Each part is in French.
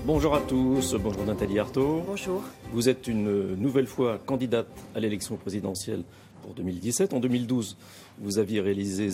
Bonjour à tous, bonjour Nathalie Arthaud. Bonjour. Vous êtes une nouvelle fois candidate à l'élection présidentielle pour 2017. En 2012, vous aviez réalisé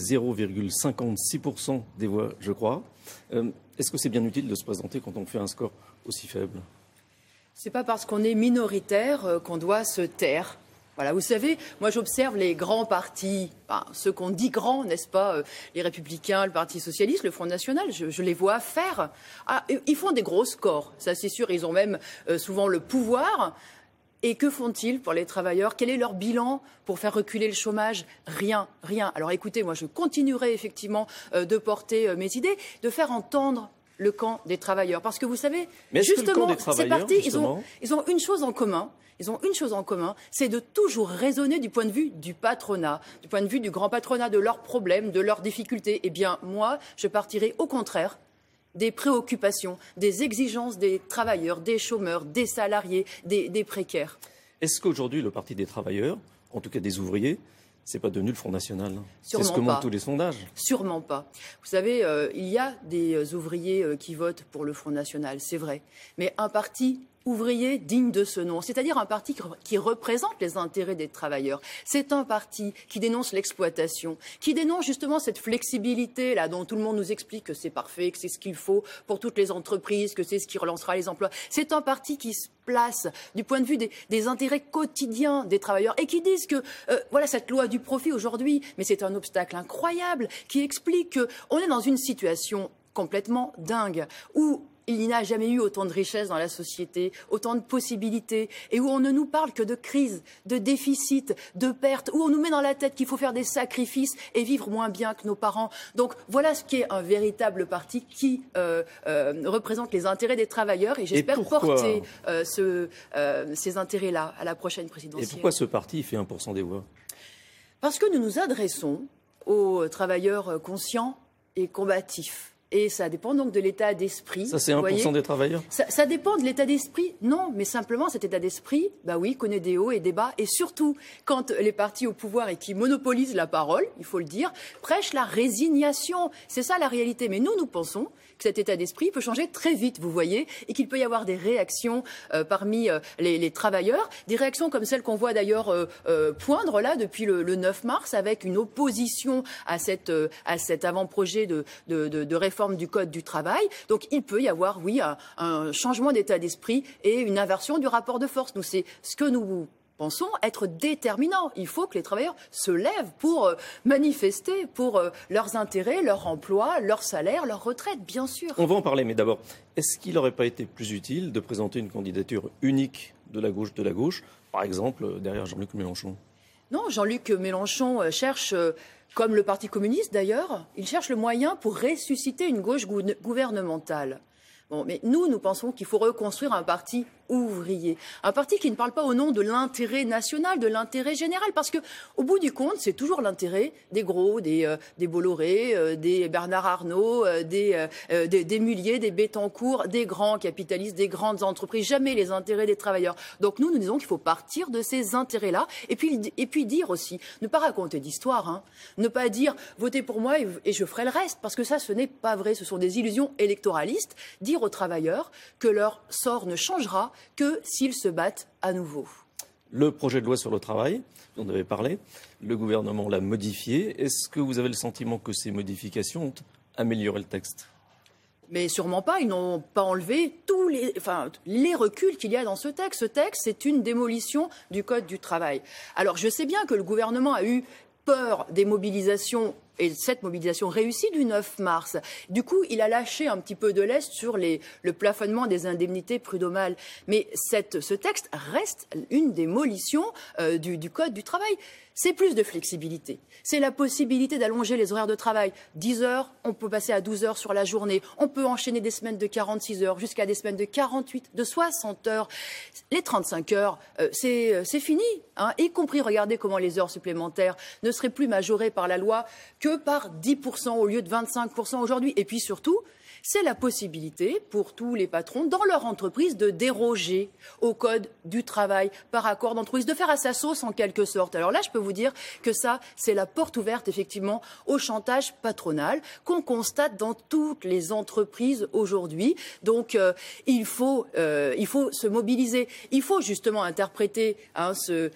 0,56% des voix, je crois. Est-ce que c'est bien utile de se présenter quand on fait un score aussi faible ? C'est pas parce qu'on est minoritaire qu'on doit se taire. Voilà, vous savez, moi j'observe les grands partis, ceux qu'on dit grands, n'est-ce pas, les Républicains, le Parti Socialiste, le Front National, je les vois faire. Ils font des gros scores, ça c'est sûr, ils ont même souvent le pouvoir. Et que font-ils pour les travailleurs? Quel est leur bilan pour faire reculer le chômage? Rien, rien. Alors écoutez, moi je continuerai effectivement de porter mes idées, de faire entendre le camp des travailleurs. Parce que vous savez, justement, ces partis, ils ont une chose en commun. Ils ont une chose en commun, c'est de toujours raisonner du point de vue du patronat, du point de vue du grand patronat, de leurs problèmes, de leurs difficultés. Eh bien, moi, je partirai au contraire des préoccupations, des exigences des travailleurs, des chômeurs, des salariés, des précaires. Est-ce qu'aujourd'hui, le Parti des travailleurs, en tout cas des ouvriers, c'est pas devenu le Front National? C'est ce que montrent tous les sondages. Sûrement pas. Vous savez, il y a des ouvriers qui votent pour le Front National, c'est vrai. Mais un parti ouvrier digne de ce nom, c'est-à-dire un parti qui représente les intérêts des travailleurs. C'est un parti qui dénonce l'exploitation, qui dénonce justement cette flexibilité là dont tout le monde nous explique que c'est parfait, que c'est ce qu'il faut pour toutes les entreprises, que c'est ce qui relancera les emplois. C'est un parti qui se place du point de vue des intérêts quotidiens des travailleurs et qui disent que voilà, cette loi du profit aujourd'hui, mais c'est un obstacle incroyable qui explique qu'on est dans une situation complètement dingue où il n'y a jamais eu autant de richesses dans la société, autant de possibilités, et où on ne nous parle que de crise, de déficit, de pertes, où on nous met dans la tête qu'il faut faire des sacrifices et vivre moins bien que nos parents. Donc voilà ce qu'est un véritable parti qui représente les intérêts des travailleurs, et j'espère porter ces intérêts-là à la prochaine présidentielle. Et pourquoi ce parti fait 1% des voix? Parce que nous nous adressons aux travailleurs conscients et combatifs. Et ça dépend donc de l'état d'esprit. Ça, c'est 1% des travailleurs? Ça dépend de l'état d'esprit. Non, mais simplement cet état d'esprit, bah oui, connaît des hauts et des bas. Et surtout, quand les partis au pouvoir et qui monopolisent la parole, il faut le dire, prêchent la résignation. C'est ça la réalité. Mais nous pensons que cet état d'esprit peut changer très vite, vous voyez, et qu'il peut y avoir des réactions parmi les travailleurs, des réactions comme celles qu'on voit d'ailleurs poindre là depuis le 9 mars, avec une opposition à cet avant-projet de réforme du Code du travail. Donc il peut y avoir, oui, un changement d'état d'esprit et une inversion du rapport de force. Nous, c'est ce que nous pensons être déterminant. Il faut que les travailleurs se lèvent pour manifester pour leurs intérêts, leur emploi, leur salaire, leur retraite, bien sûr. On va en parler, mais d'abord, est-ce qu'il n'aurait pas été plus utile de présenter une candidature unique de la gauche, par exemple, derrière Jean-Luc Mélenchon? Non, Jean-Luc Mélenchon cherche, comme le Parti communiste d'ailleurs, il cherche le moyen pour ressusciter une gauche gouvernementale. Bon, mais nous pensons qu'il faut reconstruire un parti ouvrier, un parti qui ne parle pas au nom de l'intérêt national, de l'intérêt général, parce que au bout du compte, c'est toujours l'intérêt des gros, des Bolloré, des Bernard Arnault, des Mullier, des Bettencourt, des grands capitalistes, des grandes entreprises, jamais les intérêts des travailleurs. Donc nous disons qu'il faut partir de ces intérêts-là, et puis dire aussi, ne pas raconter d'histoire, hein, ne pas dire votez pour moi et je ferai le reste, parce que ça, ce n'est pas vrai, ce sont des illusions électoralistes. Dire aux travailleurs que leur sort ne changera que s'ils se battent à nouveau. Le projet de loi sur le travail, vous en avez parlé, le gouvernement l'a modifié. Est-ce que vous avez le sentiment que ces modifications ont amélioré le texte? Mais sûrement pas, ils n'ont pas enlevé tous les reculs qu'il y a dans ce texte. Ce texte, c'est une démolition du Code du travail. Alors je sais bien que le gouvernement a eu peur des mobilisations et cette mobilisation réussie du 9 mars. Du coup, il a lâché un petit peu de lest sur le plafonnement des indemnités prud'homales. Mais ce texte reste une démolition du Code du travail. C'est plus de flexibilité. C'est la possibilité d'allonger les horaires de travail. 10 heures, on peut passer à 12 heures sur la journée. On peut enchaîner des semaines de 46 heures jusqu'à des semaines de 48, de 60 heures. Les 35 heures, c'est fini. Hein. Y compris, regardez comment les heures supplémentaires ne seraient plus majorées par la loi que par 10% au lieu de 25% aujourd'hui. Et puis surtout, c'est la possibilité pour tous les patrons dans leur entreprise de déroger au code du travail par accord d'entreprise, de faire à sa sauce en quelque sorte. Alors là, je peux vous dire que ça, c'est la porte ouverte effectivement au chantage patronal qu'on constate dans toutes les entreprises aujourd'hui. Donc il faut se mobiliser. Il faut justement interpréter ce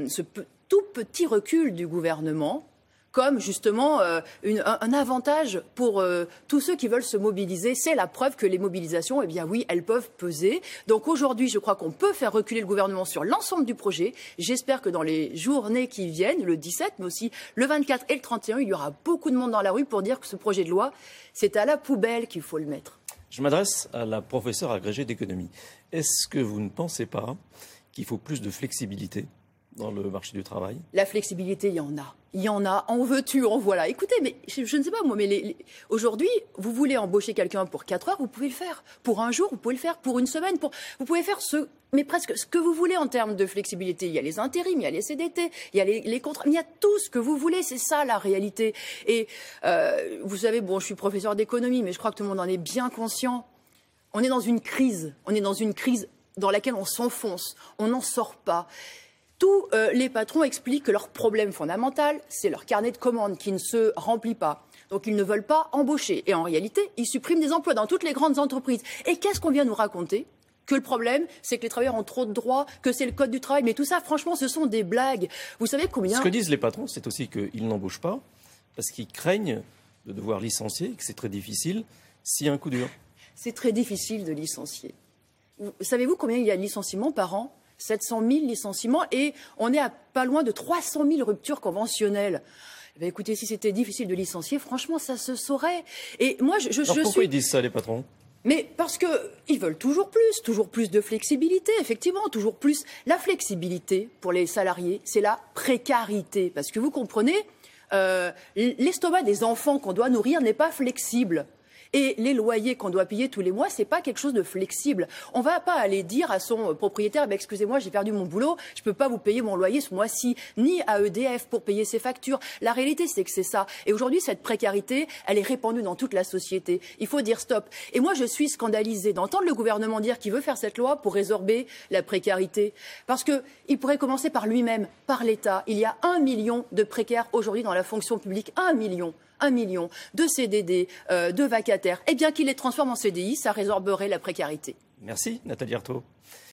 tout petit recul du gouvernement comme justement un avantage pour tous ceux qui veulent se mobiliser. C'est la preuve que les mobilisations, eh bien oui, elles peuvent peser. Donc aujourd'hui, je crois qu'on peut faire reculer le gouvernement sur l'ensemble du projet. J'espère que dans les journées qui viennent, le 17, mais aussi le 24 et le 31, il y aura beaucoup de monde dans la rue pour dire que ce projet de loi, c'est à la poubelle qu'il faut le mettre. Je m'adresse à la professeure agrégée d'économie. Est-ce que vous ne pensez pas qu'il faut plus de flexibilité dans le marché du travail? La flexibilité, il y en a. Il y en a, en veux-tu, en voilà. Écoutez, mais je ne sais pas moi, mais aujourd'hui, vous voulez embaucher quelqu'un pour 4 heures, vous pouvez le faire. Pour un jour, vous pouvez le faire. Pour une semaine, vous pouvez faire mais presque ce que vous voulez en termes de flexibilité. Il y a les intérims, il y a les CDT, il y a les contrats, il y a tout ce que vous voulez. C'est ça la réalité. Et vous savez, bon, je suis professeur d'économie, mais je crois que tout le monde en est bien conscient. On est dans une crise. On est dans une crise dans laquelle on s'enfonce. On n'en sort pas. Tous les patrons expliquent que leur problème fondamental, c'est leur carnet de commandes qui ne se remplit pas. Donc ils ne veulent pas embaucher. Et en réalité, ils suppriment des emplois dans toutes les grandes entreprises. Et qu'est-ce qu'on vient nous raconter? Que le problème, c'est que les travailleurs ont trop de droits, que c'est le code du travail. Mais tout ça, franchement, ce sont des blagues. Vous savez combien... Ce que disent les patrons, c'est aussi qu'ils n'embauchent pas parce qu'ils craignent de devoir licencier, que c'est très difficile s'il y a un coup dur. C'est très difficile de licencier. Savez-vous combien il y a de licenciements par an? 700 000 licenciements et on est à pas loin de 300 000 ruptures conventionnelles. Eh bien, écoutez, si c'était difficile de licencier, franchement, ça se saurait. Et moi, pourquoi ils disent ça, les patrons? Mais parce qu'ils veulent toujours plus de flexibilité, effectivement, toujours plus. La flexibilité, pour les salariés, c'est la précarité. Parce que vous comprenez, l'estomac des enfants qu'on doit nourrir n'est pas flexible. Et les loyers qu'on doit payer tous les mois, c'est pas quelque chose de flexible. On va pas aller dire à son propriétaire, excusez-moi, j'ai perdu mon boulot, je peux pas vous payer mon loyer ce mois-ci, ni à EDF pour payer ses factures. La réalité, c'est que c'est ça. Et aujourd'hui, cette précarité, elle est répandue dans toute la société. Il faut dire stop. Et moi, je suis scandalisée d'entendre le gouvernement dire qu'il veut faire cette loi pour résorber la précarité. Parce qu'il pourrait commencer par lui-même, par l'État. Il y a 1 million de précaires aujourd'hui dans la fonction publique. 1 million de CDD, de vacataires. Eh bien, qu'il les transforme en CDI, ça résorberait la précarité. Merci, Nathalie Arthaud.